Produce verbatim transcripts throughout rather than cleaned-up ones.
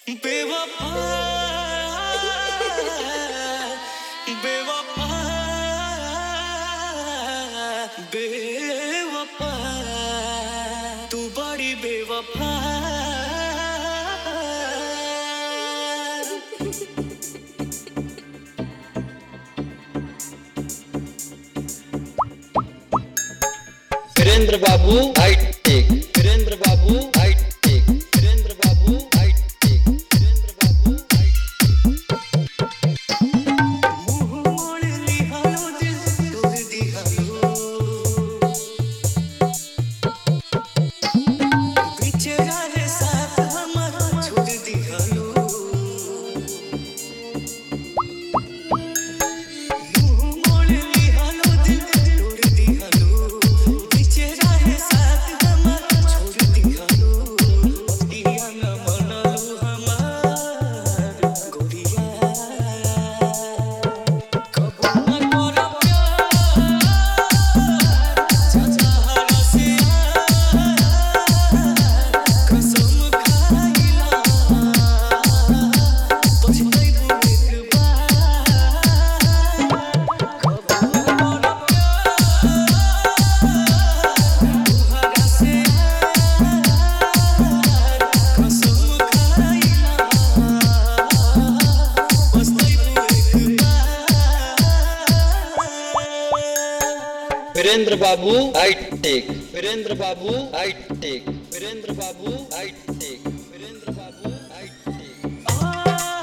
बेवफा बेवफा बेवफा तू बड़ी बेवफा। वीरेंद्र बाबू हाईटेक, वीरेंद्र बाबू हाईटेक, वीरेंद्र बाबू हाईटेक, वीरेंद्र बाबू मुंह मोड़ लिहालो दिल तोड़ दिहालो, पीछे रहे साथ हमारा छोड़ दिहालो। मुंह मोड़ लिहालो दिल तोड़ दिहालो, पीछे रहे साथ हमारा छोड़ दिहालो। पतिया न मनलू हमार गोरिया, कबो न करो प्यार चाचा से कसम खाइला, पछतैबू एक बार। कबो न करो प्यार से कसम खाइला, पछतैबू एक बार। वीरेंद्र बाबू हाईटेक, वीरेंद्र बाबू हाईटेक, वीरेंद्र बाबू हाईटेक, वीरेंद्र बाबू हाईटेक।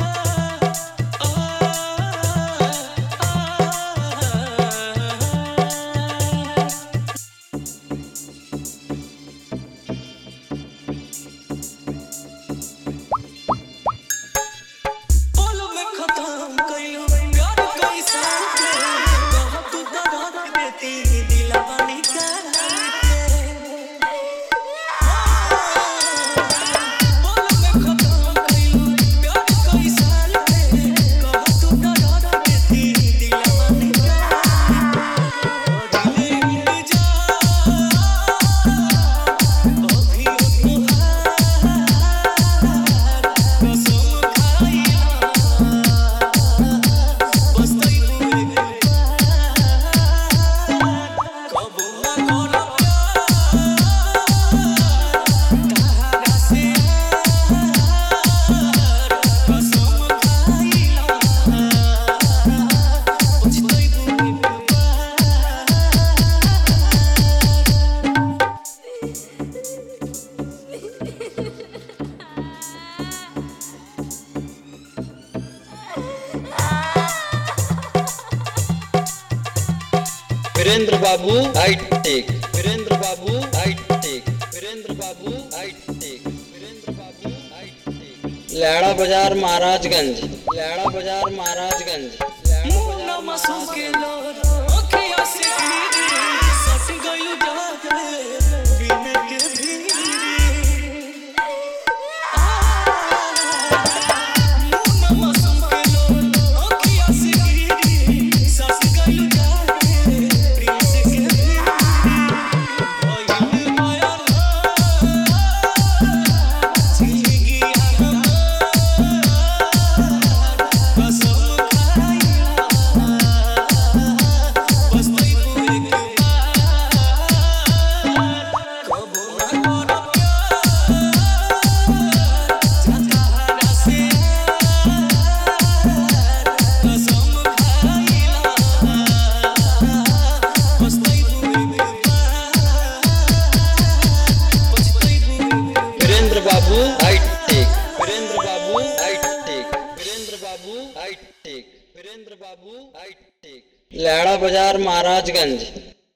बोलो मैं खत्म कइलो प्यार कैसा थे, कह तू तो रख देती दिलवा निकाल के। बोलो मैं खत्म कइलो प्यार कैसा थे, कह तू तो रख देती दिलवा निकाल के। दिल इंतजार अभी तुहार कसम खाइला, पछतैबू एक बार। कबो न करो प्यार से कसम खाइला, पछतैबू एक वीरेंद्र बाबू हाईटेक, वीरेंद्र बाबू हाईटेक, वीरेंद्र बाबू हाईटेक, वीरेंद्र बाबू हाईटेक। लैड़ा बाजार महाराजगंज, लैड़ा बाजार महाराजगंज, लैड़ा मुंह बाजार न मसूम के लोर अखिया से गिरी, सट गइलू जाके बिन के भीरी। मुंह न मसूम के लोर अखिया से गिरी, सट गइलू जाके बिन के भीरी। भइल माया जिंदगी हमार कसम खाइला, पछतैबू एक बार। कबो न करो प्यार चाचा से कसम खाइला, पछतैबू एक बार। पछतैबू एक बार। वीरेंद्र बाबू हाईटेक, वीरेंद्र बाबू हाईटेक, वीरेंद्र बाबू हाईटेक, वीरेंद्र बाबू हाईटेक। लैड़ा बाजार महाराजगंज,